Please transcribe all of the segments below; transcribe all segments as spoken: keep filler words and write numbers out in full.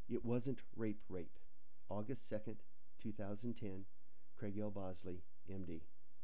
It Wasn't Rape Rape. August second, two thousand ten. Craig L. Bosley, M D.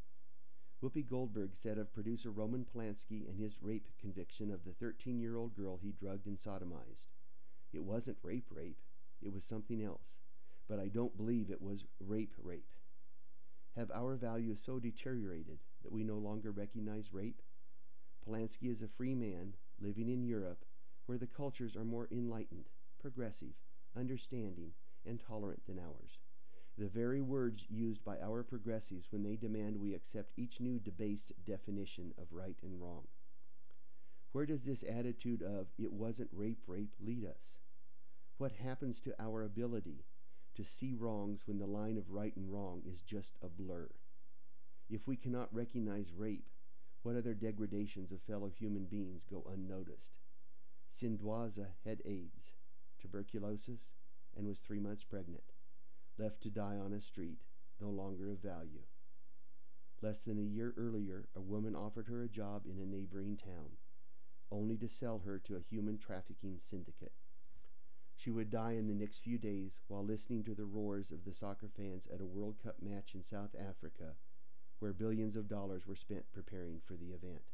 Whoopi Goldberg said of producer Roman Polanski and his rape conviction of the thirteen-year-old girl he drugged and sodomized, "It wasn't rape rape, it was something else, but I don't believe it was rape rape." Have our values so deteriorated that we no longer recognize rape? Polanski is a free man living in Europe, where the cultures are more enlightened, progressive, understanding, and tolerant than ours. The very words used by our progressives when they demand we accept each new debased definition of right and wrong. Where does this attitude of "it wasn't rape rape" lead us? What happens to our ability to see wrongs when the line of right and wrong is just a blur? If we cannot recognize rape, what other degradations of fellow human beings go unnoticed? Sindoiza had AIDS, tuberculosis, and was three months pregnant, left to die on a street, no longer of value. Less than a year earlier, a woman offered her a job in a neighboring town, only to sell her to a human trafficking syndicate. She would die in the next few days while listening to the roars of the soccer fans at a World Cup match in South Africa, where billions of dollars were spent preparing for the event.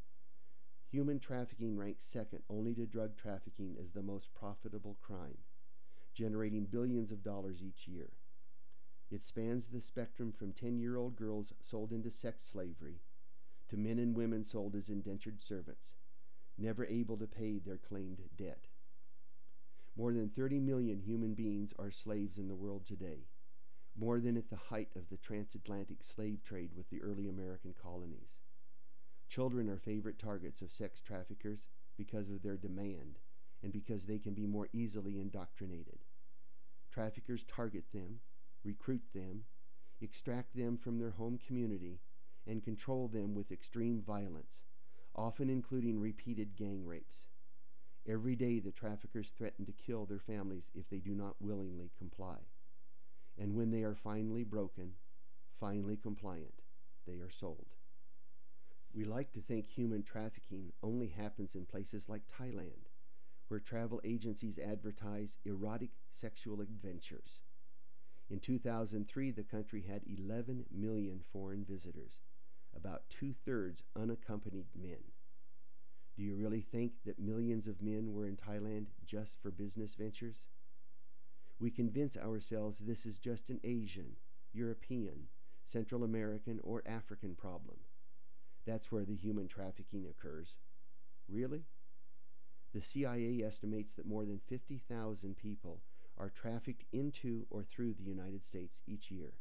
Human trafficking ranks second only to drug trafficking as the most profitable crime, generating billions of dollars each year. It spans the spectrum from ten-year-old girls sold into sex slavery to men and women sold as indentured servants, never able to pay their claimed debt. More than thirty million human beings are slaves in the world today, more than at the height of the transatlantic slave trade with the early American colonies. Children are favorite targets of sex traffickers because of their demand and because they can be more easily indoctrinated. Traffickers target them, recruit them, extract them from their home community, and control them with extreme violence, often including repeated gang rapes. Every day the traffickers threaten to kill their families if they do not willingly comply. And when they are finally broken, finally compliant, they are sold. We like to think human trafficking only happens in places like Thailand, where travel agencies advertise erotic sexual adventures. In two thousand three, the country had eleven million foreign visitors, about two-thirds unaccompanied men. Do you really think that millions of men were in Thailand just for business ventures? We convince ourselves this is just an Asian, European, Central American, or African problem. That's where the human trafficking occurs. Really? The C I A estimates that more than fifty thousand people are trafficked into or through the United States each year.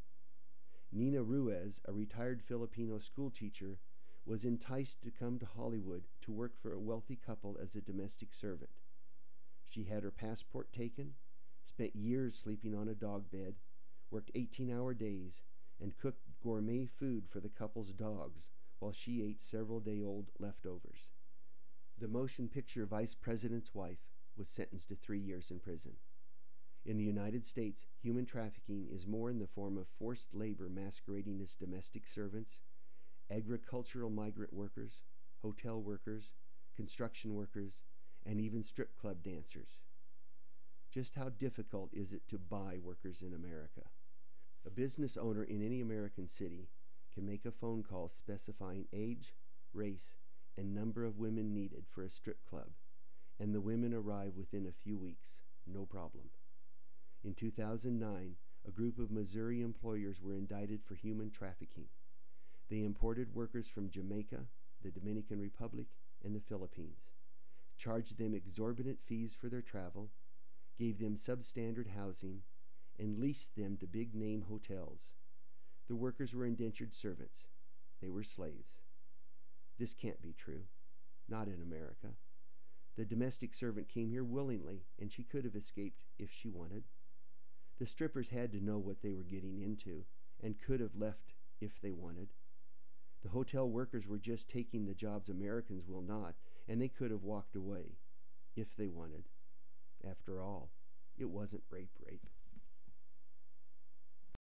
Nina Ruiz, a retired Filipino schoolteacher, was enticed to come to Hollywood to work for a wealthy couple as a domestic servant. She had her passport taken, spent years sleeping on a dog bed, worked eighteen-hour days, and cooked gourmet food for the couple's dogs while she ate several-day-old leftovers. The motion picture vice president's wife was sentenced to three years in prison. In the United States, human trafficking is more in the form of forced labor masquerading as domestic servants, agricultural migrant workers, hotel workers, construction workers, and even strip club dancers. Just how difficult is it to buy workers in America? A business owner in any American city can make a phone call specifying age, race, and number of women needed for a strip club, and the women arrive within a few weeks, no problem. In two thousand nine, a group of Missouri employers were indicted for human trafficking. They imported workers from Jamaica, the Dominican Republic, and the Philippines, charged them exorbitant fees for their travel, gave them substandard housing, and leased them to big-name hotels. The workers were indentured servants. They were slaves. This can't be true. Not in America. The domestic servant came here willingly, and she could have escaped if she wanted. The strippers had to know what they were getting into, and could have left if they wanted. The hotel workers were just taking the jobs Americans will not, and they could have walked away, if they wanted. After all, it wasn't rape rape.